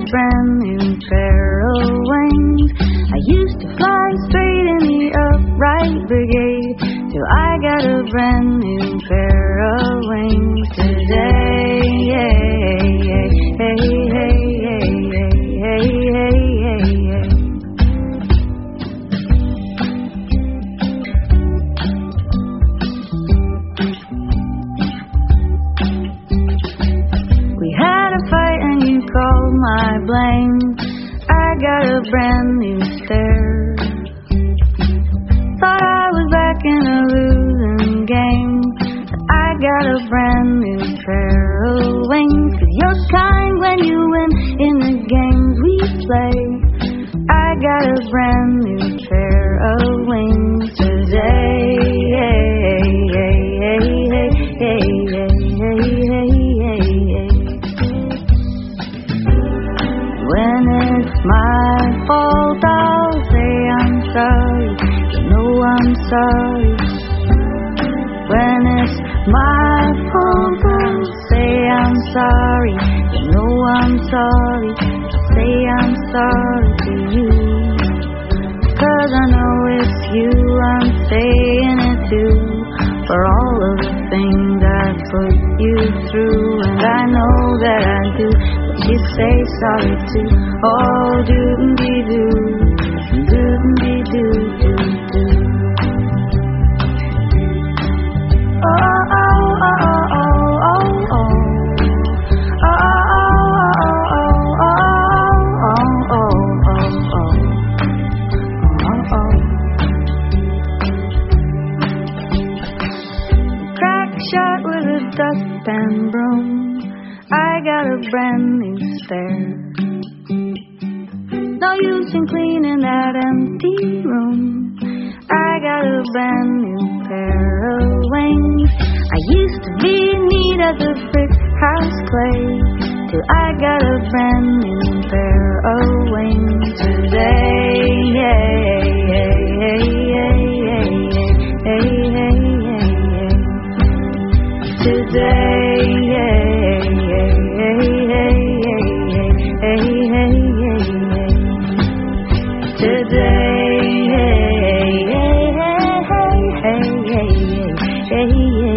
brand new pair of wings. I used to fly straight in the upright brigade, till I got a brand new pair of wings today. We had a fight and you called my blame. I got a brand new stare. Thought I was back in a losing game, but I got a brand new pair of wings. 'Cause you're kind when you win in the games we play. I got a brand new pair of wings today. When it's my fault, I'll say I'm sorry. You know I'm sorry. When it's my fault, I'll say I'm sorry. You know I'm sorry. I'll say I'm sorry to you. 'Cause I know it's you I'm saying it to, for all of the things I put you through. And I know that I do, but you say sorry too. Oh, do-de-doo, do-de-doo, do-do. Oh, oh, oh, oh, oh, oh, oh. Shot with a dustpan broom, I got a brand new stare. No use in cleaning that empty room, I got a brand new pair of wings. I used to be neat as a brick house clay, till I got a brand new pair of wings today. Today, today,